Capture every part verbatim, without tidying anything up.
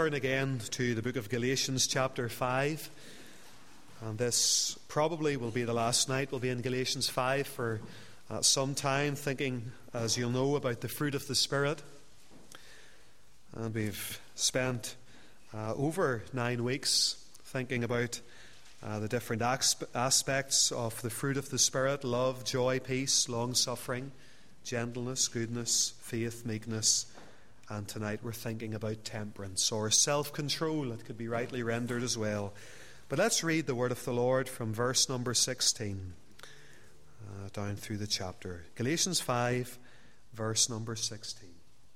turn again to the book of Galatians chapter five. And this probably will be the last night. We'll be in Galatians five for uh, some time, thinking, as you'll know, about the fruit of the Spirit. And we've spent uh, over nine weeks thinking about uh, the different aspe- aspects of the fruit of the Spirit: love, joy, peace, long-suffering, gentleness, goodness, faith, meekness. And tonight we're thinking about temperance, or self-control, it could be rightly rendered as well. But let's read the word of the Lord from verse number sixteen uh, down through the chapter. Galatians five, verse number sixteen.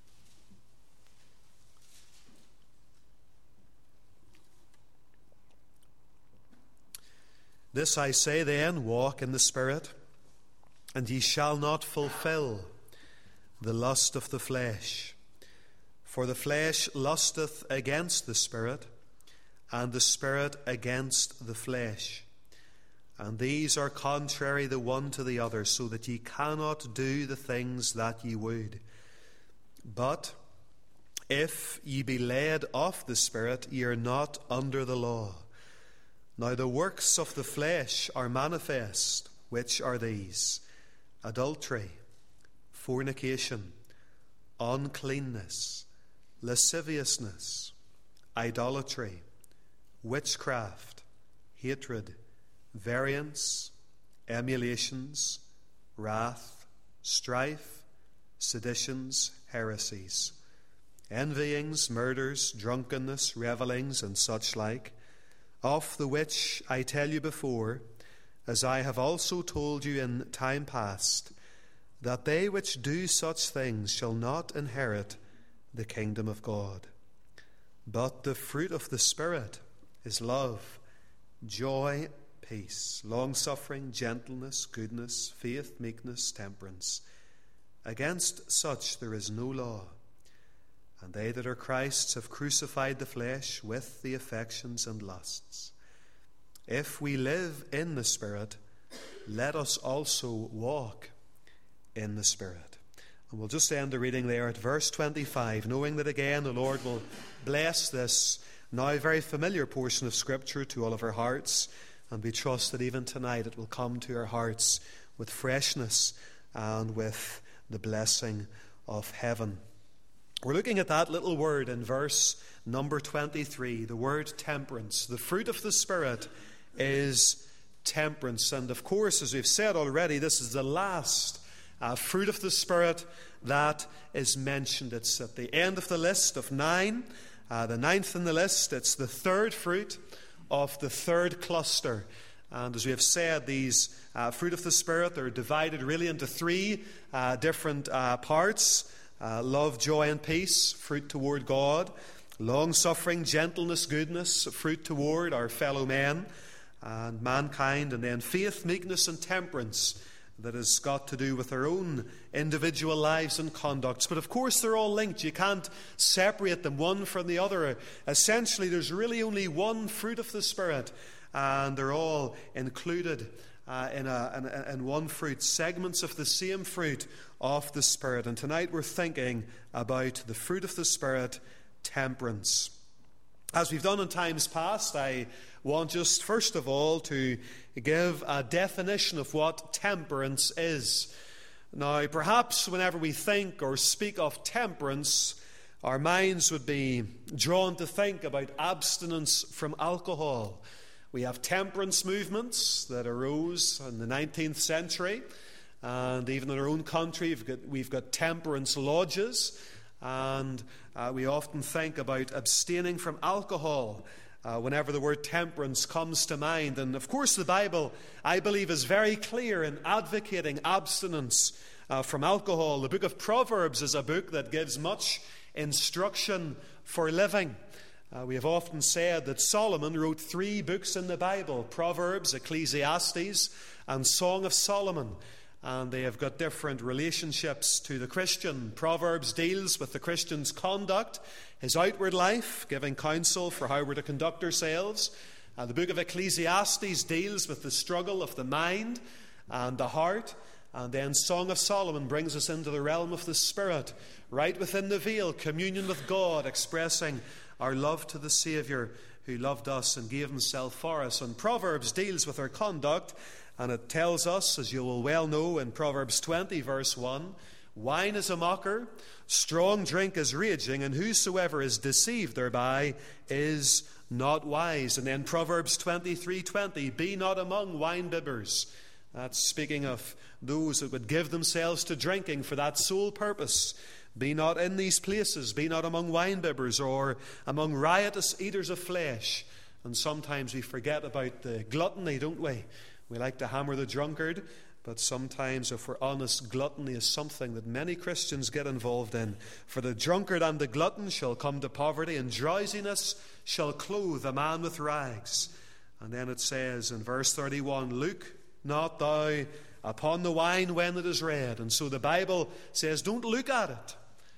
This I say then, walk in the Spirit, and ye shall not fulfill the lust of the flesh. For the flesh lusteth against the Spirit, and the Spirit against the flesh. And these are contrary the one to the other, so that ye cannot do the things that ye would. But if ye be led of the Spirit, ye are not under the law. Now the works of the flesh are manifest, which are these: adultery, fornication, uncleanness, lasciviousness, idolatry, witchcraft, hatred, variance, emulations, wrath, strife, seditions, heresies, envyings, murders, drunkenness, revellings, and such like, of the which I tell you before, as I have also told you in time past, that they which do such things shall not inherit the kingdom of God. But the fruit of the Spirit is love, joy, peace, long-suffering, gentleness, goodness, faith, meekness, temperance. Against such there is no law. And they that are Christ's have crucified the flesh with the affections and lusts. If we live in the Spirit, let us also walk in the Spirit. And we'll just end the reading there at verse twenty-five, knowing that again the Lord will bless this now very familiar portion of Scripture to all of our hearts. And we trust that even tonight it will come to our hearts with freshness and with the blessing of heaven. We're looking at that little word in verse number twenty-three, the word temperance. The fruit of the Spirit is temperance. And of course, as we've said already, this is the last uh, fruit of the Spirit that is mentioned. It's at the end of the list of nine, uh, the ninth in the list. It's the third fruit of the third cluster. And as we have said, these uh, fruit of the Spirit are divided really into three uh, different uh, parts. Uh, love, joy, and peace, fruit toward God. Long-suffering, gentleness, goodness, fruit toward our fellow men and mankind. And then faith, meekness, and temperance, that has got to do with our own individual lives and conducts. But of course they're all linked. You can't separate them one from the other. Essentially, there's really only one fruit of the Spirit, and they're all included uh, in, a, in, in one fruit, segments of the same fruit of the Spirit. And tonight we're thinking about the fruit of the Spirit, temperance. As we've done in times past, I want just first of all to give a definition of what temperance is. Now, perhaps whenever we think or speak of temperance, our minds would be drawn to think about abstinence from alcohol. We have temperance movements that arose in the nineteenth century, and even in our own country we've got, we've got temperance lodges, and uh, we often think about abstaining from alcohol Uh, whenever the word temperance comes to mind. And of course the Bible, I believe, is very clear in advocating abstinence uh, from alcohol. The book of Proverbs is a book that gives much instruction for living. Uh, we have often said that Solomon wrote three books in the Bible: Proverbs, Ecclesiastes, and Song of Solomon. And they have got different relationships to the Christian. Proverbs deals with the Christian's conduct, his outward life, giving counsel for how we're to conduct ourselves. Uh, the book of Ecclesiastes deals with the struggle of the mind and the heart. And then Song of Solomon brings us into the realm of the Spirit, right within the veil, communion with God, expressing our love to the Saviour who loved us and gave himself for us. And Proverbs deals with our conduct, and it tells us, as you will well know in Proverbs twenty verse one, wine is a mocker, strong drink is raging, and whosoever is deceived thereby is not wise. And then Proverbs twenty-three twenty, be not among wine-bibbers. That's speaking of those that would give themselves to drinking for that sole purpose. Be not in these places, be not among wine-bibbers or among riotous eaters of flesh. And sometimes we forget about the gluttony, don't we? We like to hammer the drunkard, but sometimes, if we're honest, gluttony is something that many Christians get involved in. For the drunkard and the glutton shall come to poverty, and drowsiness shall clothe a man with rags. And then it says in verse thirty-one, look not thou upon the wine when it is red. And so the Bible says, don't look at it,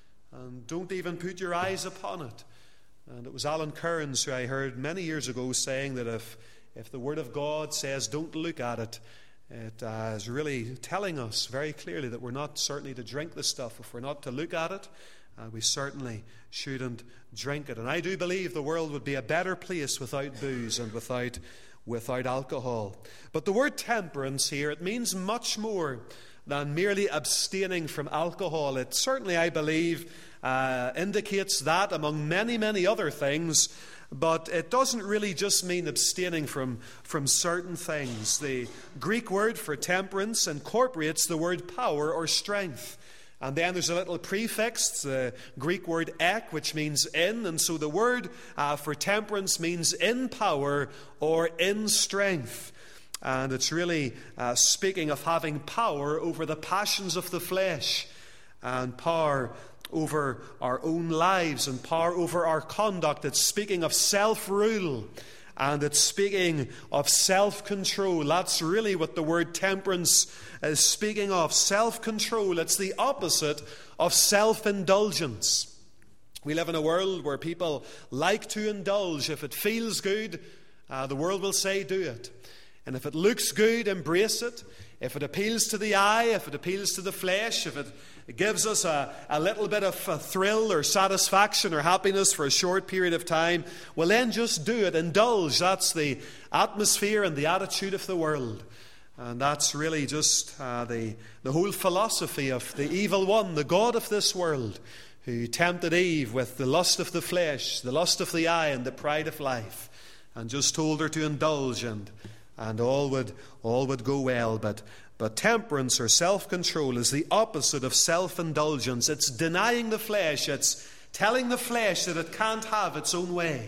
and don't even put your eyes upon it. And it was Alan Kearns who I heard many years ago saying that if, if the Word of God says don't look at it, it uh, is really telling us very clearly that we're not certainly to drink the stuff. If we're not to look at it, uh, we certainly shouldn't drink it. And I do believe the world would be a better place without booze and without, without alcohol. But the word temperance here, it means much more than merely abstaining from alcohol. It certainly, I believe, uh, indicates that among many, many other things, but it doesn't really just mean abstaining from, from certain things. The Greek word for temperance incorporates the word power or strength. And then there's a little prefix, the Greek word ek, which means in. And so the word uh, for temperance means in power or in strength. And it's really uh, speaking of having power over the passions of the flesh, and power over our own lives, and power over our conduct. It's speaking of self-rule, and it's speaking of self-control. That's really what the word temperance is speaking of, self-control. It's the opposite of self-indulgence. We live in a world where people like to indulge. If it feels good, uh, the world will say do it. And if it looks good, embrace it. If it appeals to the eye, if it appeals to the flesh, if it, it gives us a, a little bit of a thrill or satisfaction or happiness for a short period of time, well then just do it, indulge. That's the atmosphere and the attitude of the world. And that's really just uh, the, the whole philosophy of the evil one, the god of this world, who tempted Eve with the lust of the flesh, the lust of the eye, and the pride of life, and just told her to indulge, and and all would all would go well. But but temperance or self-control is the opposite of self-indulgence. It's denying the flesh. It's telling the flesh that it can't have its own way.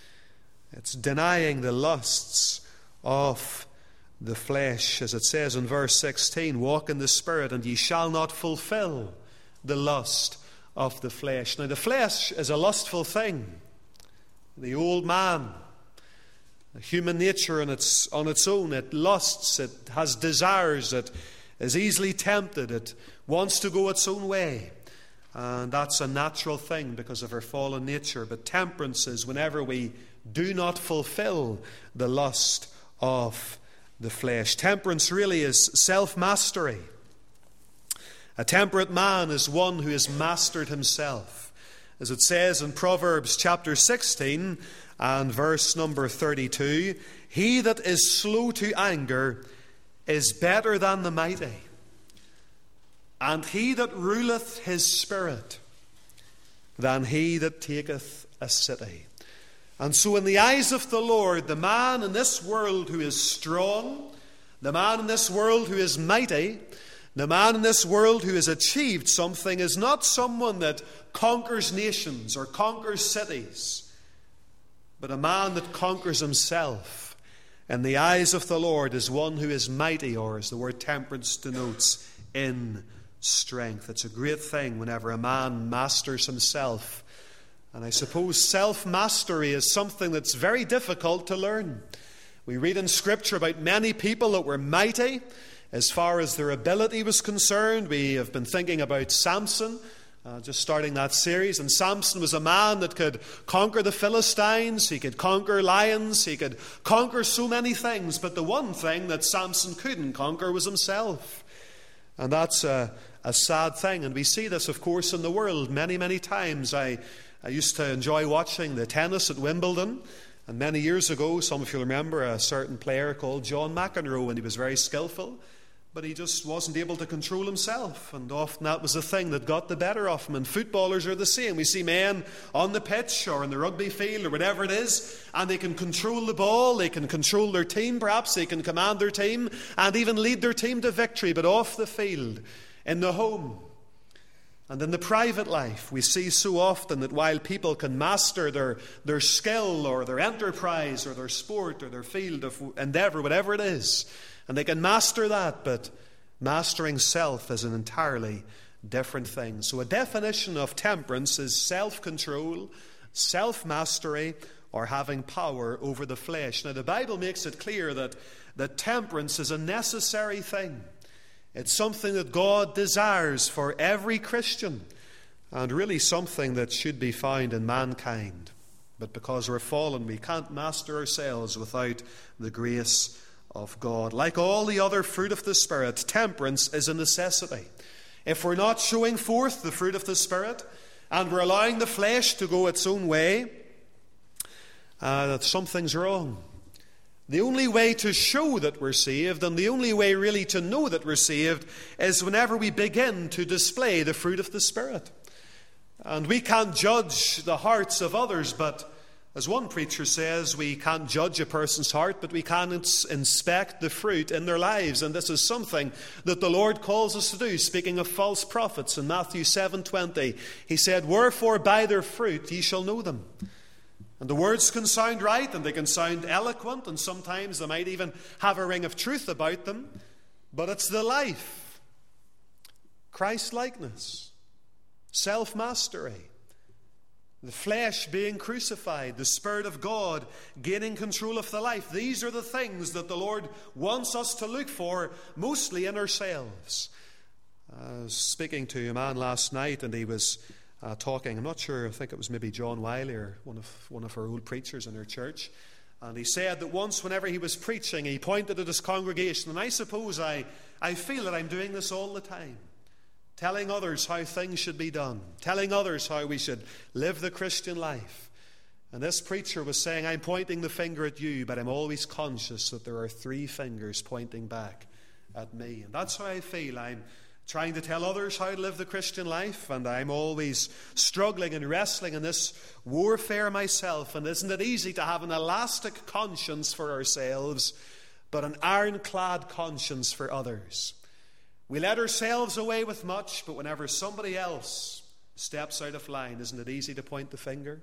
It's denying the lusts of the flesh. As it says in verse sixteen, walk in the Spirit, and ye shall not fulfill the lust of the flesh. Now the flesh is a lustful thing. The old man, human nature on its, on its own, it lusts, it has desires, it is easily tempted, it wants to go its own way. And that's a natural thing because of our fallen nature. But temperance is whenever we do not fulfill the lust of the flesh. Temperance really is self-mastery. A temperate man is one who has mastered himself. As it says in Proverbs chapter sixteen, and verse number thirty-two, he that is slow to anger is better than the mighty, and he that ruleth his spirit than he that taketh a city. And so in the eyes of the Lord, the man in this world who is strong, the man in this world who is mighty, the man in this world who has achieved something is not someone that conquers nations or conquers cities, but a man that conquers himself in the eyes of the Lord is one who is mighty, or as the word temperance denotes, in strength. It's a great thing whenever a man masters himself. And I suppose self-mastery is something that's very difficult to learn. We read in Scripture about many people that were mighty as far as their ability was concerned. We have been thinking about Samson, Uh, just starting that series. And Samson was a man that could conquer the Philistines. He could conquer lions. He could conquer so many things. But the one thing that Samson couldn't conquer was himself. And that's a, a sad thing. And we see this, of course, in the world many, many times. I, I used to enjoy watching the tennis at Wimbledon. And many years ago, some of you remember a certain player called John McEnroe, and he was very skillful, but he just wasn't able to control himself. And often that was the thing that got the better of him. And footballers are the same. We see men on the pitch or in the rugby field or whatever it is, and they can control the ball, they can control their team perhaps, they can command their team, and even lead their team to victory. But off the field, in the home, and in the private life, we see so often that while people can master their, their skill or their enterprise or their sport or their field of endeavour, whatever it is, and they can master that, but mastering self is an entirely different thing. So a definition of temperance is self-control, self-mastery, or having power over the flesh. Now the Bible makes it clear that, that temperance is a necessary thing. It's something that God desires for every Christian, and really something that should be found in mankind. But because we're fallen, we can't master ourselves without the grace of God. Like all the other fruit of the Spirit, temperance is a necessity. If we're not showing forth the fruit of the Spirit, and we're allowing the flesh to go its own way, uh, something's wrong. The only way to show that we're saved, and the only way really to know that we're saved, is whenever we begin to display the fruit of the Spirit. And we can't judge the hearts of others, but as one preacher says, we can't judge a person's heart, but we can ins- inspect the fruit in their lives. And this is something that the Lord calls us to do. Speaking of false prophets in Matthew seven twenty, he said, "Wherefore by their fruit ye shall know them." And the words can sound right, and they can sound eloquent, and sometimes they might even have a ring of truth about them. But it's the life, Christ-likeness, self-mastery, the flesh being crucified, the Spirit of God gaining control of the life. These are the things that the Lord wants us to look for, mostly in ourselves. I was speaking to a man last night, and he was Uh, talking, I'm not sure, I think it was maybe John Wiley or one of one of our old preachers in our church, and he said that once whenever he was preaching, he pointed at his congregation, and I suppose I, I feel that I'm doing this all the time, telling others how things should be done, telling others how we should live the Christian life. And this preacher was saying, I'm pointing the finger at you, but I'm always conscious that there are three fingers pointing back at me. And that's how I feel. I'm trying to tell others how to live the Christian life, and I'm always struggling and wrestling in this warfare myself. And isn't it easy to have an elastic conscience for ourselves, but an ironclad conscience for others? We let ourselves away with much, but whenever somebody else steps out of line, isn't it easy to point the finger?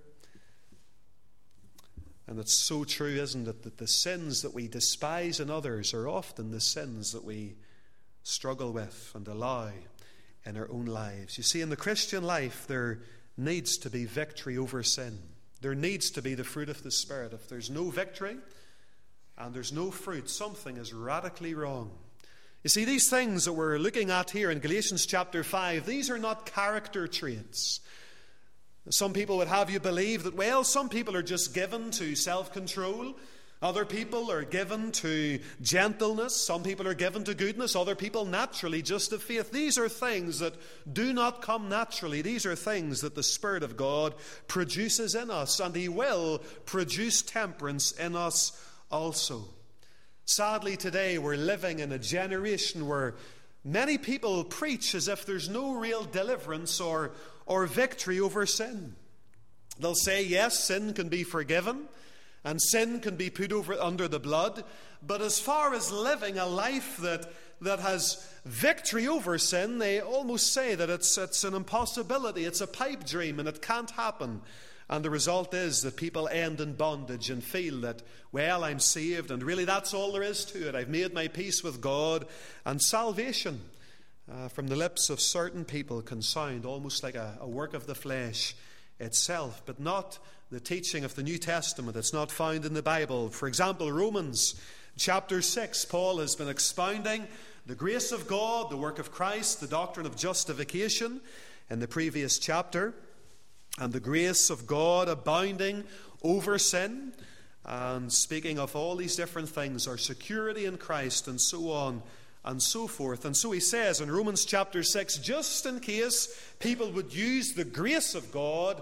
And it's so true, isn't it, that the sins that we despise in others are often the sins that we struggle with and allow in our own lives. You see, in the Christian life, there needs to be victory over sin. There needs to be the fruit of the Spirit. If there's no victory and there's no fruit, something is radically wrong. You see, these things that we're looking at here in Galatians chapter five, these are not character traits. Some people would have you believe that, well, some people are just given to self-control. Other people are given to gentleness. Some people are given to goodness. Other people naturally just to faith. These are things that do not come naturally. These are things that the Spirit of God produces in us, and He will produce temperance in us also. Sadly, today we're living in a generation where many people preach as if there's no real deliverance or, or victory over sin. They'll say, yes, sin can be forgiven, and sin can be put over under the blood. But as far as living a life that, that has victory over sin, they almost say that it's, it's an impossibility. It's a pipe dream and it can't happen. And the result is that people end in bondage and feel that, well, I'm saved, and really that's all there is to it. I've made my peace with God. And salvation uh, from the lips of certain people can sound almost like a, a work of the flesh itself, but not the teaching of the New Testament. It's not found in the Bible. For example, Romans chapter six, Paul has been expounding the grace of God, the work of Christ, the doctrine of justification in the previous chapter, and the grace of God abounding over sin, and speaking of all these different things, our security in Christ, and so on and so forth. And so he says in Romans chapter six, just in case people would use the grace of God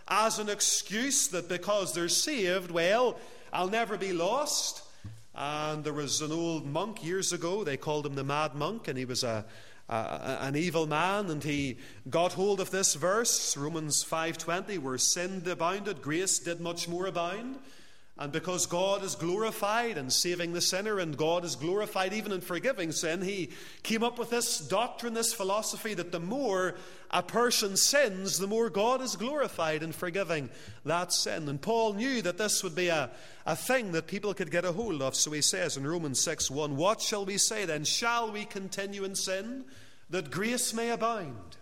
as an excuse that because they're saved, well, I'll never be lost. And there was an old monk years ago, they called him the Mad Monk, and he was a, a an evil man, and he got hold of this verse, Romans five twenty, where sin abounded, grace did much more abound. And because God is glorified in saving the sinner, and God is glorified even in forgiving sin, he came up with this doctrine, this philosophy, that the more a person sins, the more God is glorified in forgiving that sin. And Paul knew that this would be a, a thing that people could get a hold of. So he says in Romans six one, what shall we say then? Shall we continue in sin, that grace may abound?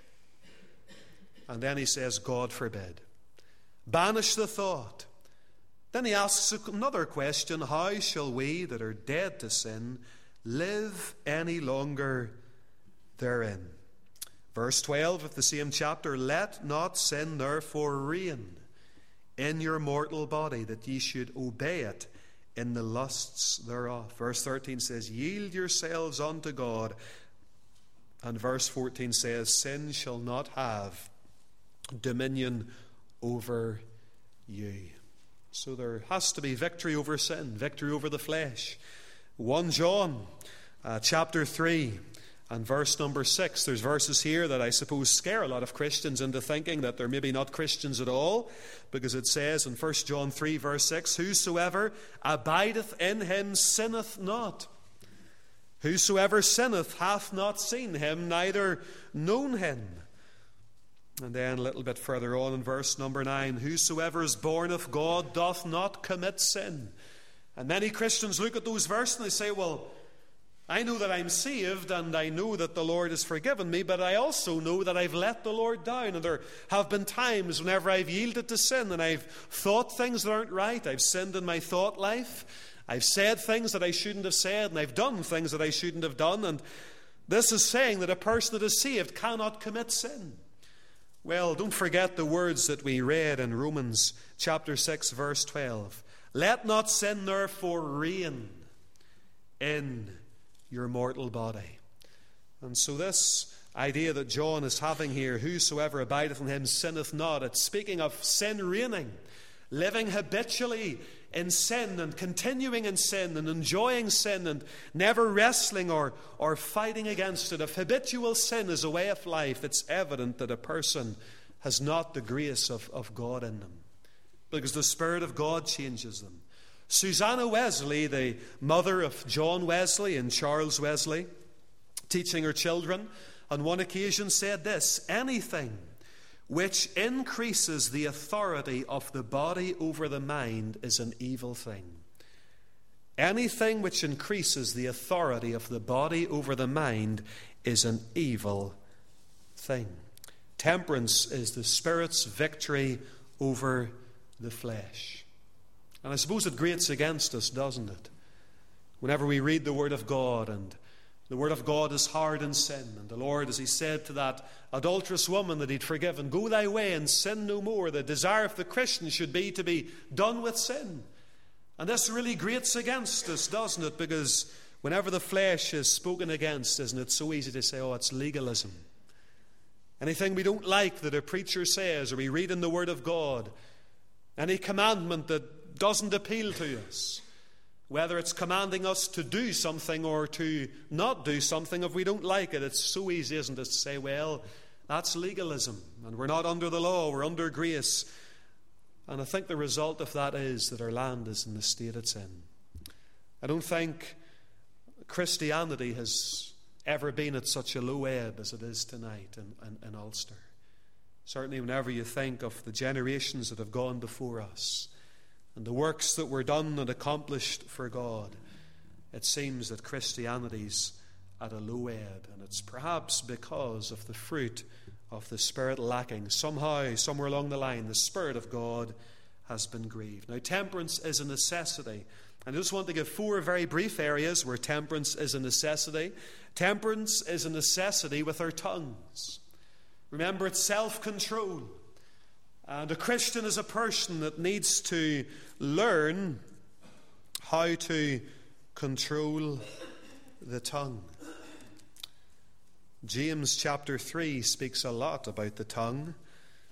And then he says, God forbid. Banish the thought. Then he asks another question, how shall we that are dead to sin live any longer therein? Verse twelve of the same chapter, let not sin therefore reign in your mortal body, that ye should obey it in the lusts thereof. Verse thirteen says, yield yourselves unto God. And verse fourteen says, sin shall not have dominion over you. So there has to be victory over sin, victory over the flesh. First John uh, chapter three and verse number six. There's verses here that I suppose scare a lot of Christians into thinking that they're maybe not Christians at all, because it says in First John three verse six, whosoever abideth in him sinneth not. Whosoever sinneth hath not seen him, neither known him. And then a little bit further on in verse number nine, whosoever is born of God doth not commit sin. And many Christians look at those verses and they say, well, I know that I'm saved and I know that the Lord has forgiven me, but I also know that I've let the Lord down. And there have been times whenever I've yielded to sin and I've thought things that aren't right. I've sinned in my thought life. I've said things that I shouldn't have said, and I've done things that I shouldn't have done. And this is saying that a person that is saved cannot commit sin. Well, don't forget the words that we read in Romans chapter six, verse twelve. Let not sin therefore reign in your mortal body. And so this idea that John is having here, whosoever abideth in him sinneth not, it's speaking of sin reigning, living habitually in sin and continuing in sin and enjoying sin and never wrestling or, or fighting against it. If habitual sin is a way of life, it's evident that a person has not the grace of, of God in them, because the Spirit of God changes them. Susanna Wesley, the mother of John Wesley and Charles Wesley, teaching her children, on one occasion said this, anything which increases the authority of the body over the mind is an evil thing. Anything which increases the authority of the body over the mind is an evil thing. Temperance is the Spirit's victory over the flesh. And I suppose it grates against us, doesn't it? Whenever we read the Word of God, and the Word of God is hard in sin, and the Lord, as He said to that adulterous woman that He'd forgiven, go thy way and sin no more. The desire of the Christian should be to be done with sin. And this really grates against us, doesn't it? Because whenever the flesh is spoken against, isn't it so easy to say, oh, it's legalism. Anything we don't like that a preacher says, or we read in the Word of God, any commandment that doesn't appeal to us, whether it's commanding us to do something or to not do something, if we don't like it, it's so easy, isn't it, to say, well, that's legalism, and we're not under the law, we're under grace. And I think the result of that is that our land is in the state it's in. I don't think Christianity has ever been at such a low ebb as it is tonight in, in, in Ulster. Certainly whenever you think of the generations that have gone before us and the works that were done and accomplished for God, it seems that Christianity's at a low ebb, and it's perhaps because of the fruit of the Spirit lacking. Somehow, somewhere along the line, the Spirit of God has been grieved. Now, temperance is a necessity. And I just want to give four very brief areas where temperance is a necessity. Temperance is a necessity with our tongues. Remember, it's self-control. And a Christian is a person that needs to learn how to control the tongue. James chapter three speaks a lot about the tongue.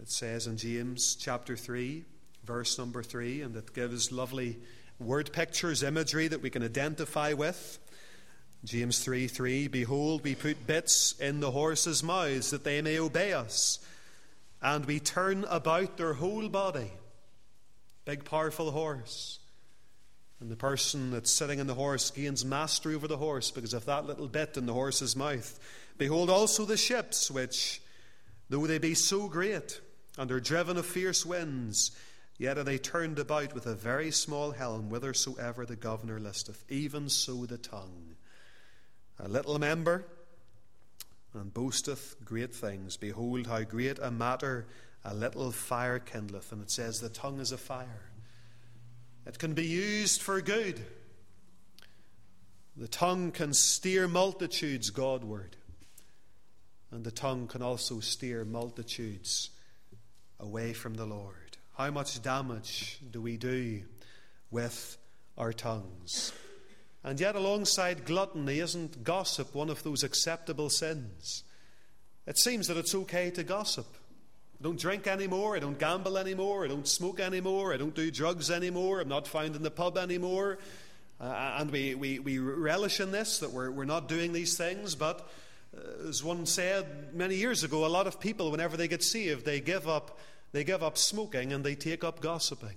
It says in James chapter three, verse number three, and it gives lovely word pictures, imagery that we can identify with. James three three, behold, we put bits in the horses' mouths that they may obey us, and we turn about their whole body. Big, powerful horse. And the person that's sitting in the horse gains mastery over the horse because of that little bit in the horse's mouth. Behold also the ships, which, though they be so great, and are driven of fierce winds, yet are they turned about with a very small helm, whithersoever the governor listeth. Even so the tongue, a little member, and boasteth great things. Behold, how great a matter a little fire kindleth. And it says the tongue is a fire. It can be used for good. The tongue can steer multitudes Godward. And the tongue can also steer multitudes away from the Lord. How much damage do we do with our tongues? And yet alongside gluttony, isn't gossip one of those acceptable sins? It seems that it's okay to gossip. I don't drink anymore, I don't gamble anymore, I don't smoke anymore, I don't do drugs anymore, I'm not found in the pub anymore. Uh, and we, we, we relish in this, that we're, we're not doing these things. But uh, as one said many years ago, a lot of people, whenever they get saved, they give up, they give up smoking and they take up gossiping.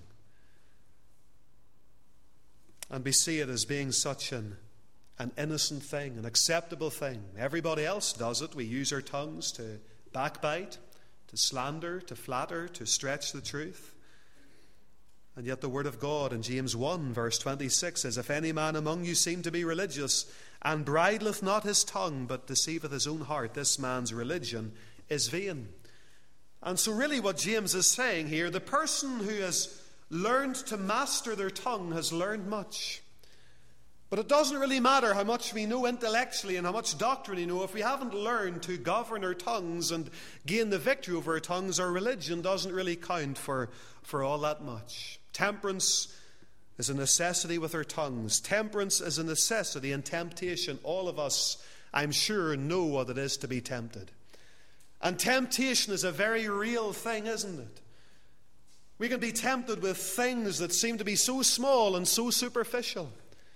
And we see it as being such an, an innocent thing, an acceptable thing. Everybody else does it. We use our tongues to backbite, to slander, to flatter, to stretch the truth. And yet the word of God in James one verse twenty-six says, if any man among you seem to be religious, and bridleth not his tongue, but deceiveth his own heart, this man's religion is vain. And so really what James is saying here, the person who has learned to master their tongue has learned much. But it doesn't really matter how much we know intellectually and how much doctrine we know. If we haven't learned to govern our tongues and gain the victory over our tongues, our religion doesn't really count for, for all that much. Temperance is a necessity with our tongues. Temperance is a necessity in temptation. All of us, I'm sure, know what it is to be tempted. And temptation is a very real thing, isn't it? We can be tempted with things that seem to be so small and so superficial.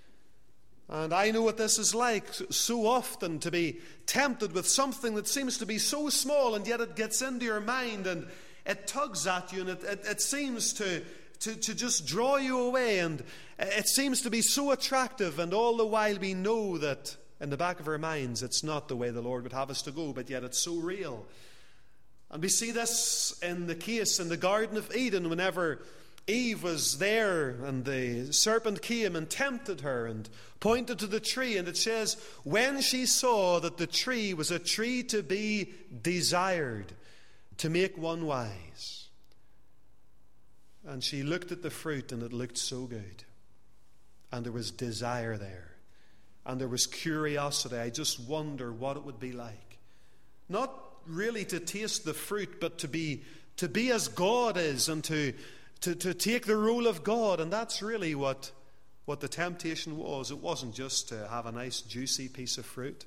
And I know what this is like so often, to be tempted with something that seems to be so small, and yet it gets into your mind and it tugs at you, and it, it, it seems to, to, to just draw you away, and it seems to be so attractive, and all the while we know that in the back of our minds it's not the way the Lord would have us to go, but yet it's so real. And we see this in the case in the Garden of Eden, whenever Eve was there and the serpent came and tempted her and pointed to the tree, and it says, when she saw that the tree was a tree to be desired, to make one wise, and she looked at the fruit and it looked so good, and there was desire there, and there was curiosity. I just wonder what it would be like, not really to taste the fruit, but to be to be as God is, and to To, to take the role of God. And that's really what, what the temptation was. It wasn't just to have a nice juicy piece of fruit.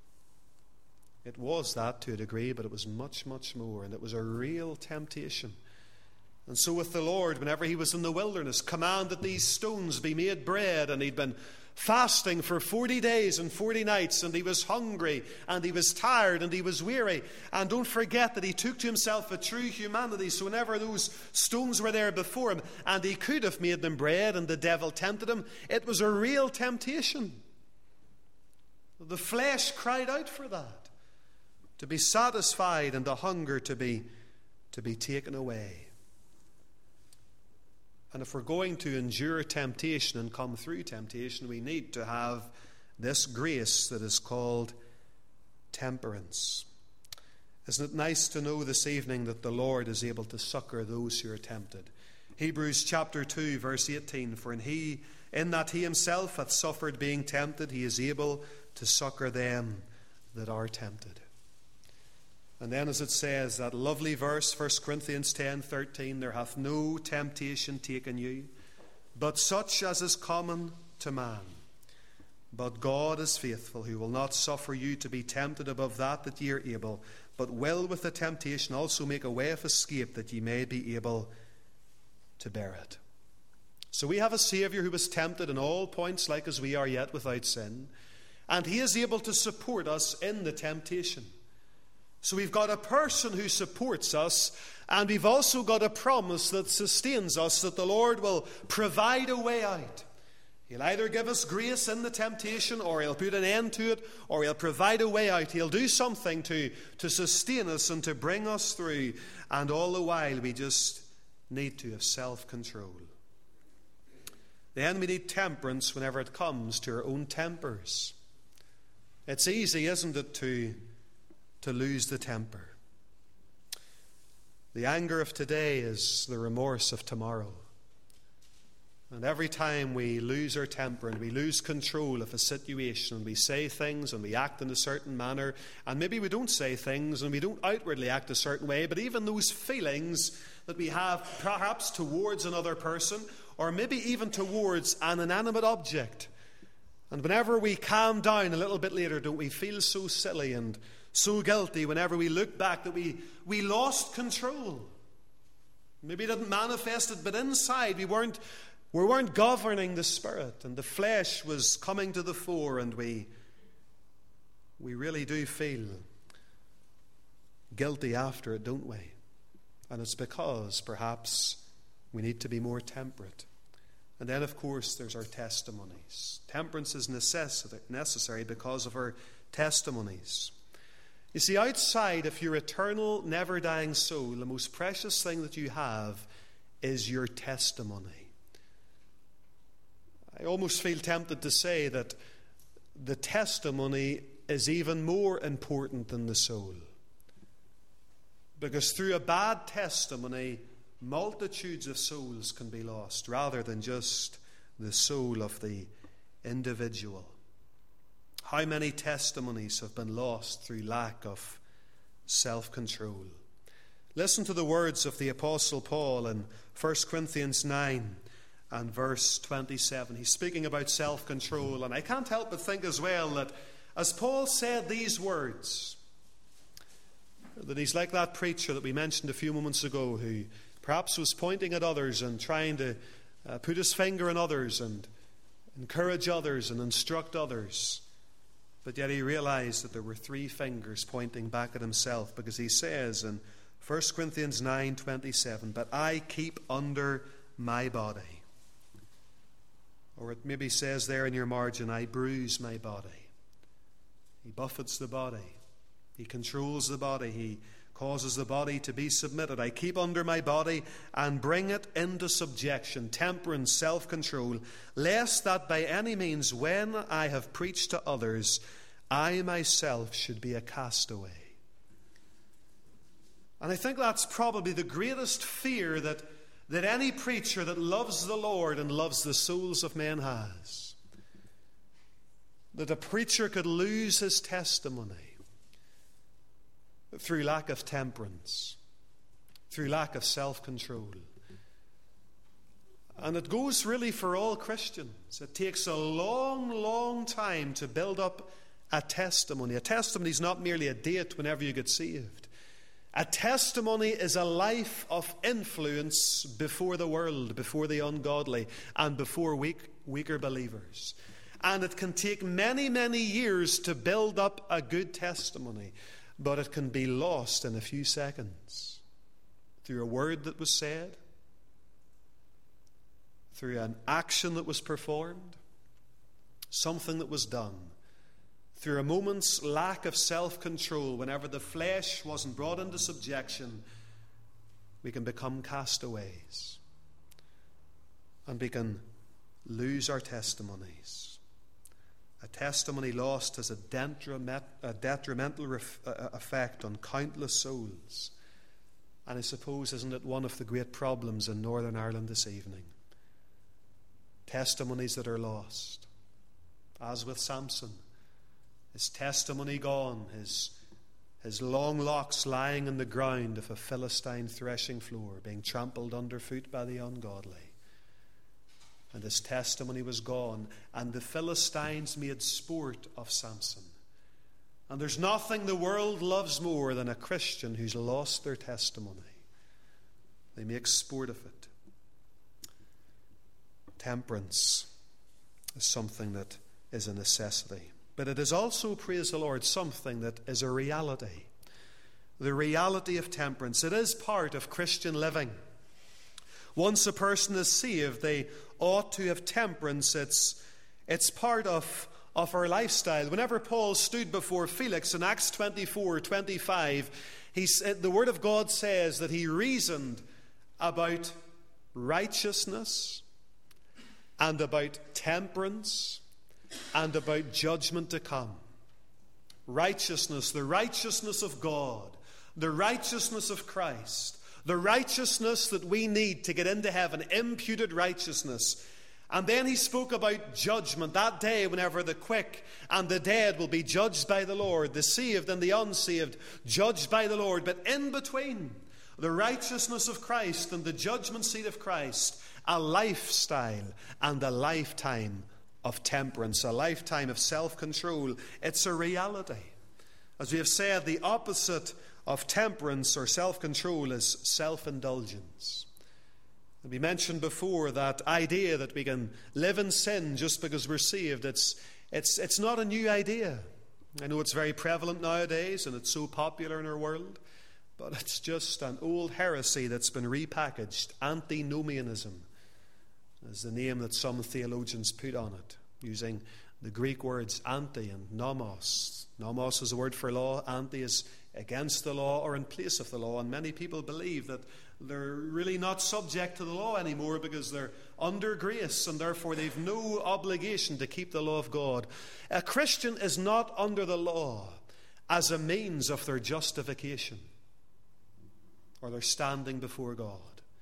It was that to a degree, but it was much, much more. And it was a real temptation. And so with the Lord, whenever he was in the wilderness, command that these stones be made bread, and he'd been fasting for forty days and forty nights, and he was hungry, and he was tired, and he was weary. And don't forget that he took to himself a true humanity. So whenever those stones were there before him, and he could have made them bread, and the devil tempted him, it was a real temptation. The flesh cried out for that, to be satisfied, and the hunger to be, to be taken away. And if we're going to endure temptation and come through temptation, we need to have this grace that is called temperance. Isn't it nice to know this evening that the Lord is able to succor those who are tempted? Hebrews chapter two, verse eighteen, for in he, in that he himself hath suffered being tempted, he is able to succor them that are tempted. And then, as it says, that lovely verse, First Corinthians ten thirteen, there hath no temptation taken you, but such as is common to man. But God is faithful, who will not suffer you to be tempted above that that ye are able, but will with the temptation also make a way of escape, that ye may be able to bear it. So we have a Saviour who was tempted in all points like as we are, yet without sin. And he is able to support us in the temptation. So we've got a person who supports us, and we've also got a promise that sustains us, that the Lord will provide a way out. He'll either give us grace in the temptation, or he'll put an end to it, or he'll provide a way out. He'll do something to, to sustain us and to bring us through. And all the while we just need to have self-control. Then we need temperance whenever it comes to our own tempers. It's easy, isn't it, to, to lose the temper. The anger of today is the remorse of tomorrow. And every time we lose our temper and we lose control of a situation, and we say things and we act in a certain manner, and maybe we don't say things and we don't outwardly act a certain way, but even those feelings that we have perhaps towards another person, or maybe even towards an inanimate object, and whenever we calm down a little bit later, don't we feel so silly and so guilty whenever we look back that we, we lost control? Maybe it didn't manifest it, but inside we weren't We weren't governing the spirit, and the flesh was coming to the fore, and we, we really do feel guilty after it, don't we? And it's because, perhaps, we need to be more temperate. And then, of course, there's our testimonies. Temperance is necess- necessary because of our testimonies. You see, outside of your eternal, never-dying soul, the most precious thing that you have is your testimony. I almost feel tempted to say that the testimony is even more important than the soul. Because through a bad testimony, multitudes of souls can be lost, rather than just the soul of the individual. How many testimonies have been lost through lack of self-control? Listen to the words of the Apostle Paul in First Corinthians nine. And verse twenty-seven, he's speaking about self-control. And I can't help but think as well that as Paul said these words, that he's like that preacher that we mentioned a few moments ago, who perhaps was pointing at others and trying to uh, put his finger on others and encourage others and instruct others. But yet he realized that there were three fingers pointing back at himself, because he says in First Corinthians nine twenty-seven, but I keep under my body. Or it maybe says there in your margin, I bruise my body. He buffets the body. He controls the body. He causes the body to be submitted. I keep under my body and bring it into subjection, temperance, self-control, lest that by any means, when I have preached to others, I myself should be a castaway. And I think that's probably the greatest fear that that any preacher that loves the Lord and loves the souls of men has. That a preacher could lose his testimony through lack of temperance, through lack of self-control. And it goes really for all Christians. It takes a long, long time to build up a testimony. A testimony is not merely a date whenever you get saved. A testimony is a life of influence before the world, before the ungodly, and before weak, weaker believers. And it can take many, many years to build up a good testimony, but it can be lost in a few seconds through a word that was said, through an action that was performed, something that was done. Through a moment's lack of self-control, whenever the flesh wasn't brought into subjection, we can become castaways. And we can lose our testimonies. A testimony lost has a detrimental effect on countless souls. And I suppose, isn't it one of the great problems in Northern Ireland this evening? Testimonies that are lost. As with Samson. His testimony gone, his, his long locks lying on the ground of a Philistine threshing floor, being trampled underfoot by the ungodly. And his testimony was gone, and the Philistines made sport of Samson. And there's nothing the world loves more than a Christian who's lost their testimony. They make sport of it. Temperance is something that is a necessity. But it is also, praise the Lord, something that is a reality. The reality of temperance. It is part of Christian living. Once a person is saved, they ought to have temperance. It's, it's part of, of our lifestyle. Whenever Paul stood before Felix in Acts twenty-four twenty-five, he, the Word of God says that he reasoned about righteousness and about temperance and about judgment to come. Righteousness, the righteousness of God, the righteousness of Christ, the righteousness that we need to get into heaven, imputed righteousness. And then he spoke about judgment, that day whenever the quick and the dead will be judged by the Lord, the saved and the unsaved judged by the Lord. But in between the righteousness of Christ and the judgment seat of Christ, a lifestyle and a lifetime of temperance, a lifetime of self-control. It's a reality. As we have said, the opposite of temperance or self-control is self-indulgence. We mentioned before that idea that we can live in sin just because we're saved. It's, it's, it's not a new idea. I know it's very prevalent nowadays and it's so popular in our world, but it's just an old heresy that's been repackaged. Antinomianism is the name that some theologians put on it, using the Greek words anti and nomos. Nomos is a word for law. Anti is against the law or in place of the law. And many people believe that they're really not subject to the law anymore because they're under grace and therefore they've no obligation to keep the law of God. A Christian is not under the law as a means of their justification or their standing before God.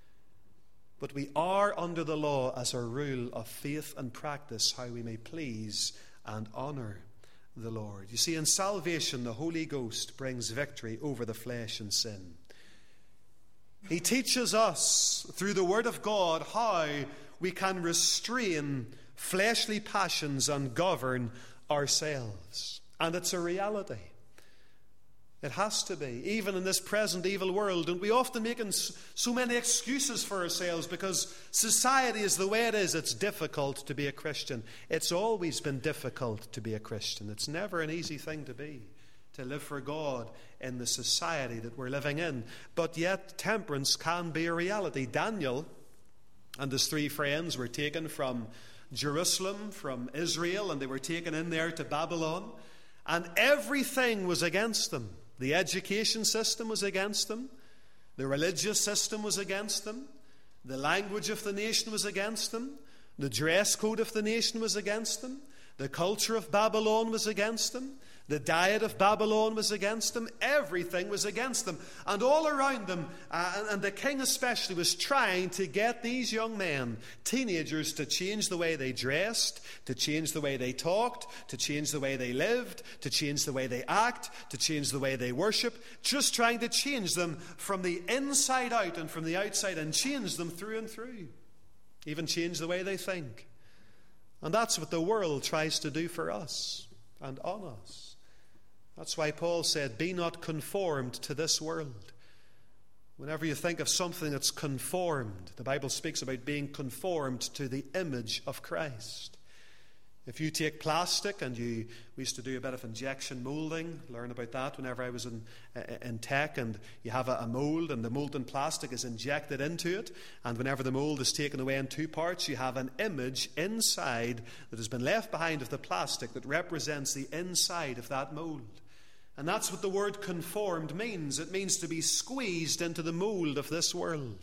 But we are under the law as a rule of faith and practice, how we may please and honor the Lord. You see, in salvation, the Holy Ghost brings victory over the flesh and sin. He teaches us through the Word of God how we can restrain fleshly passions and govern ourselves. And it's a reality. It has to be, even in this present evil world. And we often make so many excuses for ourselves because society is the way it is. It's difficult to be a Christian. It's always been difficult to be a Christian. It's never an easy thing to be, to live for God in the society that we're living in. But yet, temperance can be a reality. Daniel and his three friends were taken from Jerusalem, from Israel, and they were taken in there to Babylon. And everything was against them. The education system was against them. The religious system was against them. The language of the nation was against them. The dress code of the nation was against them. The culture of Babylon was against them. The diet of Babylon was against them. Everything was against them. And all around them, uh, and the king especially, was trying to get these young men, teenagers, to change the way they dressed, to change the way they talked, to change the way they lived, to change the way they act, to change the way they worship. Just trying to change them from the inside out and from the outside, and change them through and through. Even change the way they think. And that's what the world tries to do for us and on us. That's why Paul said, be not conformed to this world. Whenever you think of something that's conformed, the Bible speaks about being conformed to the image of Christ. If you take plastic, and you, we used to do a bit of injection molding, learn about that whenever I was in, in tech, and you have a, a mold, and the molten plastic is injected into it, and whenever the mold is taken away in two parts, you have an image inside that has been left behind of the plastic that represents the inside of that mold. And that's what the word conformed means. It means to be squeezed into the mold of this world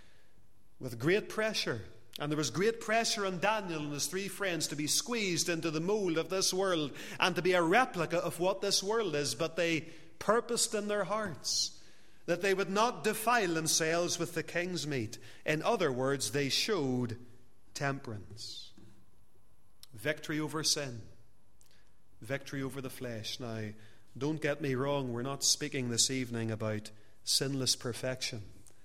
with great pressure. And there was great pressure on Daniel and his three friends to be squeezed into the mold of this world and to be a replica of what this world is. But they purposed in their hearts that they would not defile themselves with the king's meat. In other words, they showed temperance. Victory over sin. Victory over the flesh. Now, don't get me wrong, we're not speaking this evening about sinless perfection.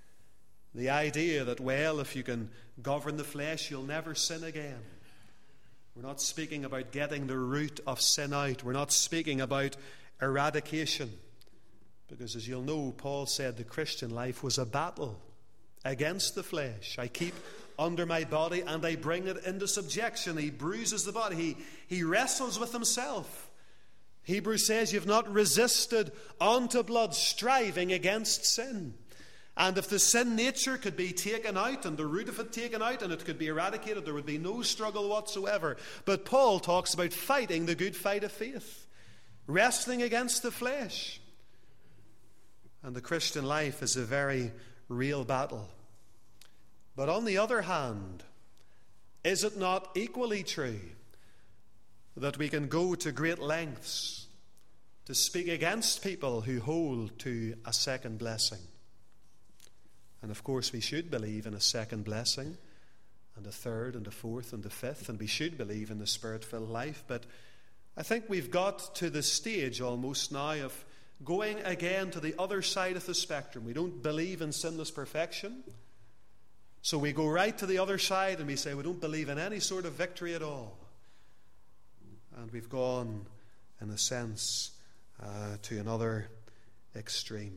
The idea that, well, if you can govern the flesh, you'll never sin again. We're not speaking about getting the root of sin out. We're not speaking about eradication. Because as you'll know, Paul said the Christian life was a battle against the flesh. I keep under my body and I bring it into subjection. He bruises the body. He, he wrestles with himself. Hebrews says you've not resisted unto blood, striving against sin. And if the sin nature could be taken out and the root of it taken out and it could be eradicated, there would be no struggle whatsoever. But Paul talks about fighting the good fight of faith, wrestling against the flesh. And the Christian life is a very real battle. But on the other hand, is it not equally true that we can go to great lengths to speak against people who hold to a second blessing? And of course we should believe in a second blessing, and a third, and a fourth, and a fifth, and we should believe in the Spirit-filled life. But I think we've got to the stage almost now of going again to the other side of the spectrum. We don't believe in sinless perfection, so we go right to the other side and we say we don't believe in any sort of victory at all. And we've gone, in a sense, uh, to another extreme.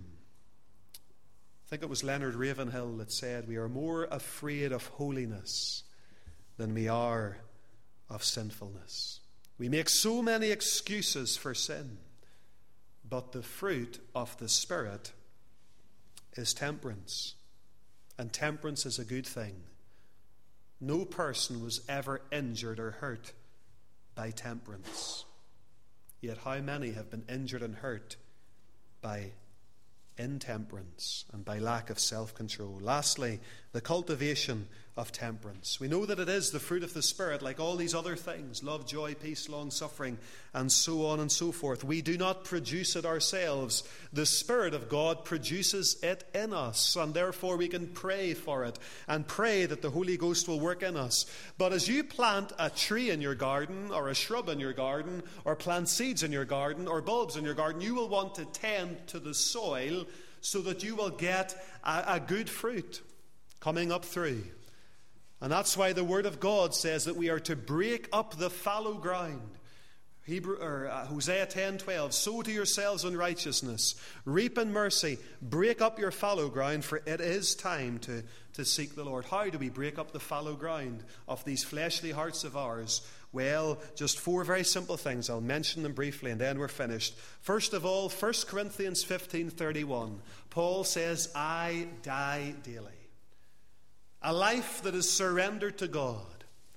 I think it was Leonard Ravenhill that said, we are more afraid of holiness than we are of sinfulness. We make so many excuses for sin, but the fruit of the Spirit is temperance. And temperance is a good thing. No person was ever injured or hurt by temperance. Yet how many have been injured and hurt by intemperance and by lack of self-control? Lastly, the cultivation of temperance. We know that it is the fruit of the Spirit, like all these other things: love, joy, peace, long-suffering, and so on and so forth. We do not produce it ourselves. The Spirit of God produces it in us, and therefore we can pray for it and pray that the Holy Ghost will work in us. But as you plant a tree in your garden, or a shrub in your garden, or plant seeds in your garden, or bulbs in your garden, you will want to tend to the soil so that you will get a, a good fruit coming up through. And that's why the Word of God says that we are to break up the fallow ground. Hebrew, or, uh, Hosea ten twelve, sow to yourselves in righteousness, reap in mercy, break up your fallow ground, for it is time to, to seek the Lord. How do we break up the fallow ground of these fleshly hearts of ours? Well, just four very simple things. I'll mention them briefly and then we're finished. First of all, First Corinthians fifteen thirty-one. Paul says, I die daily. A life that is surrendered to God.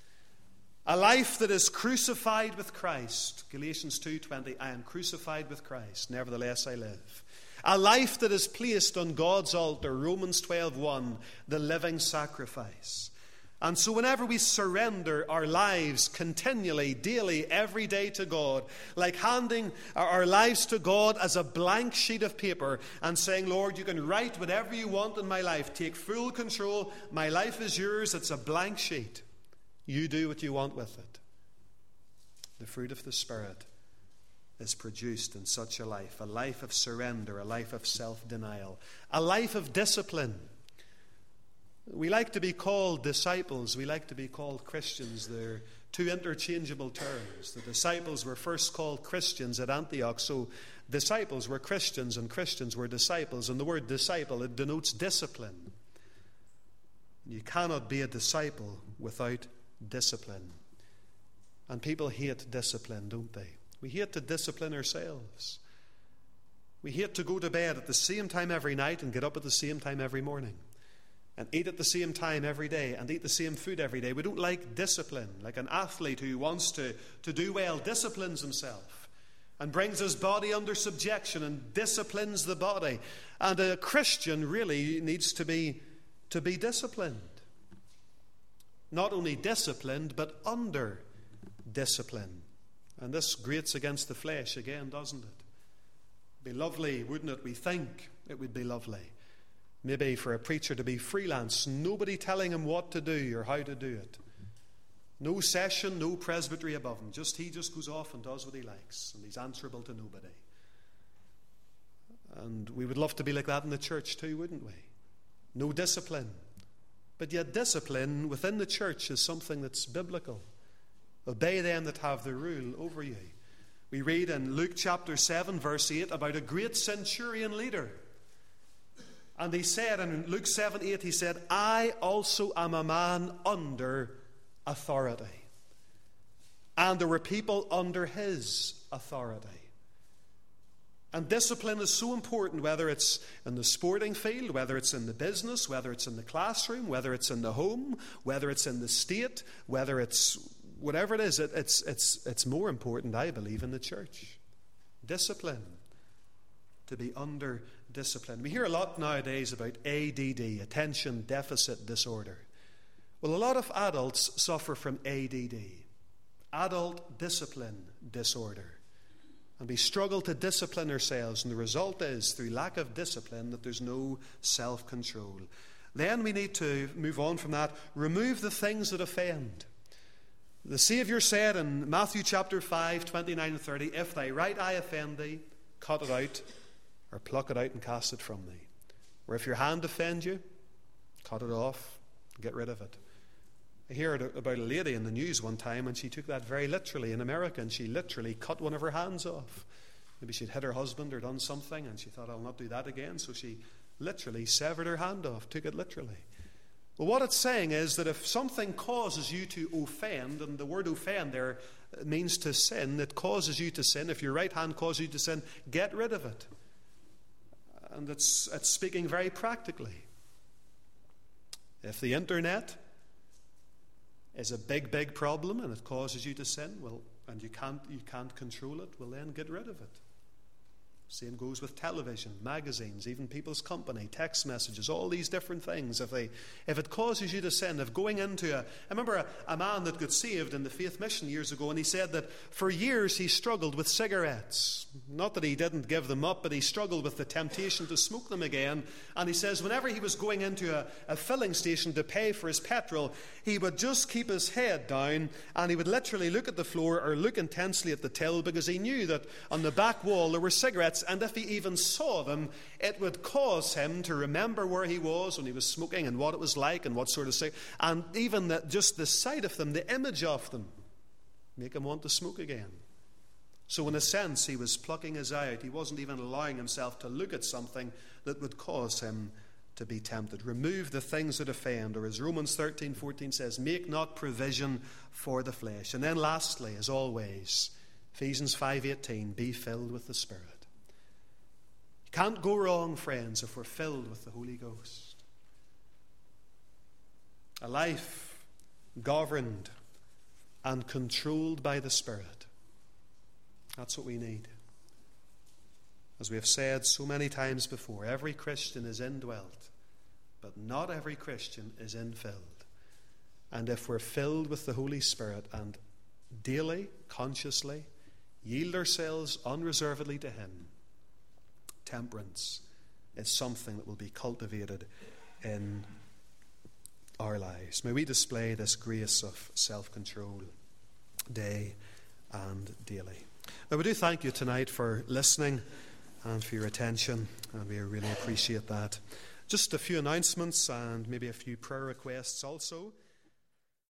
A life that is crucified with Christ. Galatians two twenty, I am crucified with Christ, nevertheless I live. A life that is placed on God's altar. Romans twelve one, the living sacrifice. And so whenever we surrender our lives continually, daily, every day to God, like handing our lives to God as a blank sheet of paper and saying, Lord, you can write whatever you want in my life. Take full control. My life is yours. It's a blank sheet. You do what you want with it. The fruit of the Spirit is produced in such a life. A life of surrender, a life of self-denial, a life of discipline. We like to be called disciples. We like to be called Christians. They're two interchangeable terms. The disciples were first called Christians at Antioch. So disciples were Christians and Christians were disciples. And the word disciple, it denotes discipline. You cannot be a disciple without discipline. And people hate discipline, don't they? We hate to discipline ourselves. We hate to go to bed at the same time every night and get up at the same time every morning. And eat at the same time every day and eat the same food every day. We don't like discipline. Like an athlete who wants to, to do well disciplines himself and brings his body under subjection and disciplines the body. And a Christian really needs to be, to be disciplined. Not only disciplined, but under discipline. And this grates against the flesh again, doesn't it? It'd be lovely, wouldn't it? We think it would be lovely. Maybe for a preacher to be freelance, nobody telling him what to do or how to do it. No session, no presbytery above him. Just he just goes off and does what he likes, and he's answerable to nobody. And we would love to be like that in the church too, wouldn't we? No discipline. But yet discipline within the church is something that's biblical. Obey them that have the rule over you. We read in Luke chapter seven, verse eight, about a great centurion leader. And he said, in Luke seven eight, he said, I also am a man under authority. And there were people under his authority. And discipline is so important, whether it's in the sporting field, whether it's in the business, whether it's in the classroom, whether it's in the home, whether it's in the state, whether it's whatever it is. It, it's, it's, it's more important, I believe, in the church. Discipline. To be under discipline. We hear a lot nowadays about A D D, attention deficit disorder. Well, a lot of adults suffer from A D D, adult discipline disorder. And we struggle to discipline ourselves, and the result is, through lack of discipline, that there's no self-control. Then we need to move on from that, remove the things that offend. The Saviour said in Matthew chapter five, twenty-nine and thirty, if thy right eye offend thee, cut it out, or pluck it out and cast it from thee. Or if your hand offend you, cut it off, get rid of it. I heard about a lady in the news one time, and she took that very literally in America, and she literally cut one of her hands off. Maybe she'd hit her husband or done something, and she thought, I'll not do that again. So she literally severed her hand off, took it literally. Well, what it's saying is that if something causes you to offend, and the word offend there means to sin, it causes you to sin. If your right hand causes you to sin, get rid of it. And it's, it's speaking very practically. If the internet is a big, big problem and it causes you to sin, well, and you can't, you can't control it, well, then get rid of it. Same goes with television, magazines, even people's company, text messages, all these different things. If they, if it causes you to sin, if going into a... I remember a, a man that got saved in the Faith Mission years ago, and he said that for years he struggled with cigarettes. Not that he didn't give them up, but he struggled with the temptation to smoke them again. And he says whenever he was going into a, a filling station to pay for his petrol, he would just keep his head down, and he would literally look at the floor or look intensely at the till, because he knew that on the back wall there were cigarettes. And if he even saw them, it would cause him to remember where he was when he was smoking and what it was like and what sort of cigarette. And even the, just the sight of them, the image of them, make him want to smoke again. So in a sense, he was plucking his eye out. He wasn't even allowing himself to look at something that would cause him to be tempted. Remove the things that offend. Or as Romans thirteen fourteen says, make not provision for the flesh. And then lastly, as always, Ephesians five eighteen, be filled with the Spirit. Can't go wrong, friends, if we're filled with the Holy Ghost. A life governed and controlled by the Spirit. That's what we need. As we have said so many times before, every Christian is indwelt, but not every Christian is infilled. And if we're filled with the Holy Spirit and daily, consciously, yield ourselves unreservedly to Him, temperance is something that will be cultivated in our lives. May we display this grace of self-control day and daily. Now, we do thank you tonight for listening and for your attention, and we really appreciate that. Just a few announcements and maybe a few prayer requests also.